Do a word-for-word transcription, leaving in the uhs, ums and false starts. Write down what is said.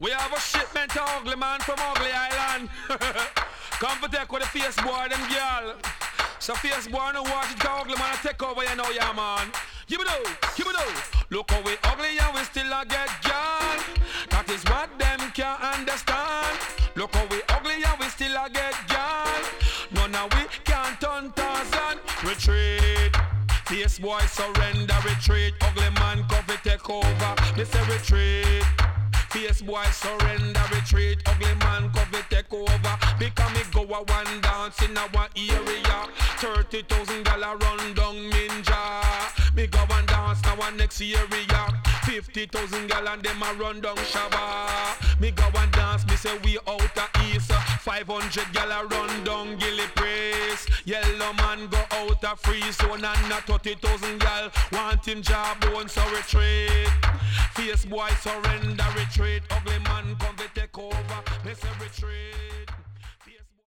We have a shipment of ugly man from Ugly Island. Come for take with the face boy, them girl. So face boy, no watch it, cause ugly man take over, you know, yeah, man. Give it up, give it up. Look how we ugly and we still a get girl. That is what them can't understand. Look how we ugly and we still a get girl. None of we can't turn thousand. Retreat. Face boy surrender, retreat. Ugly man coffee take over. They say retreat. Face boy surrender, retreat. Ugly man coffee take over. Because me go a one dance in our area. Thirty thousand dollar run down ninja. Me go one dance now one next area. Fifty thousand gal and them a run down Shabba. Me go one dance, me say we out of east. Five hundred gal a run down Gilly Praise. Yellow man go out of free zone and a thirty thousand gal want him job on, so retreat. Face boy surrender, retreat. Ugly man come to take over, me say retreat.